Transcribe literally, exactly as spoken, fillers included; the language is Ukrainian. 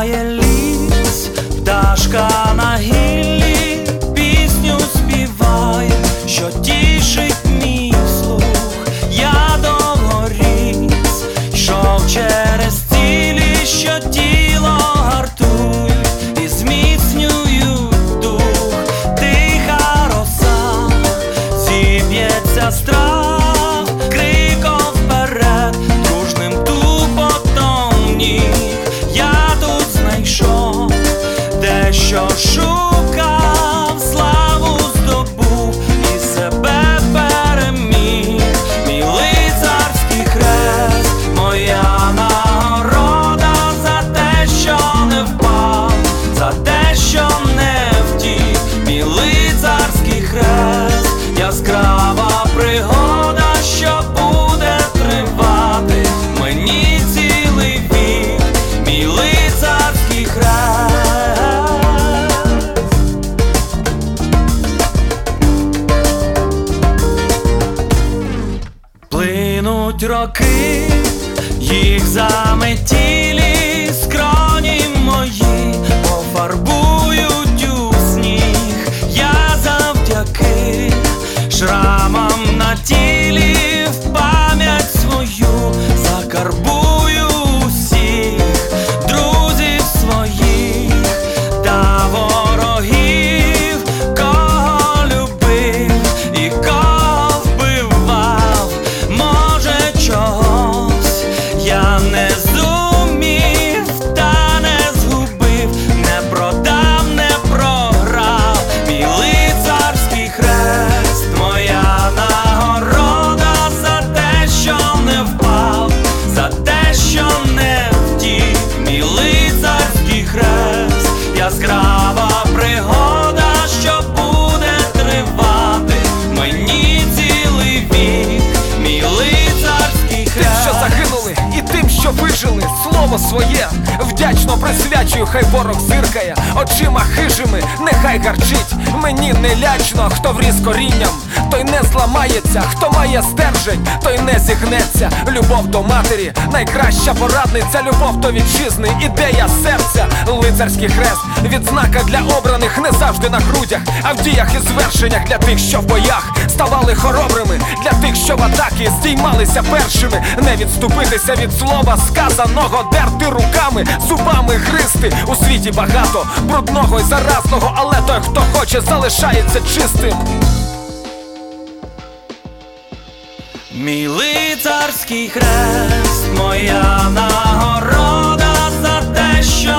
співає ліс, пташка на гіллі пісню співає, що тішить мій слух. Я довго ріс, йшов через цілі, що тіло гартують і зміцнюють дух. Тиха роса, зіб'ється страх, криком вперед, дружним тупотом ніг. Я тут знайшов те, що шукав, славу здобув і себе переміг. Мій лицарський хрест, моя нагорода за те, що не впав, за те, що не втік. Мій лицарський хрест, яскрава пригода, що буде тривати мені цілий вік. Мій лицарський хрест. Плинуть роки, їх заметілі скроні мої пофарбують у сніг. Я завдяки шрамам на тілі в пам'ять свою закарбую усіх друзів своїх та ворогів, кого любив і кого вбивав. Може, чогось я не зумів та не згубив, не продав, не програв. Мій лицарський хрест, моя нагорода за те, що не впав, за те, що не втік. Мій лицарський хрест, яскрава пригода, що буде тривати мені цілий вік. Мій лицарський хрест. Тим, що загинули, і тим, що вижили, слово своє вдячно присвячую, хай ворог зиркає очима хижими, нехай гарчить. Мені не лячно, хто вріс корінням, той не зламається, хто має стержень, той не зігнеться. Любов до матері, найкраща порадниця, любов до вітчизни, ідея серця. Лицарський хрест, відзнака для обраних, не завжди на грудях, а в діях і звершеннях. Для тих, що в боях ставали хоробрими, для тих, що в атаки здіймалися першими. Не відступитися від слова сказаного, дерти руками, зубами гризти. У світі багато брудного і заразного, але той, хто хоче, залишається чистим. Мій лицарський хрест, моя нагорода за те, що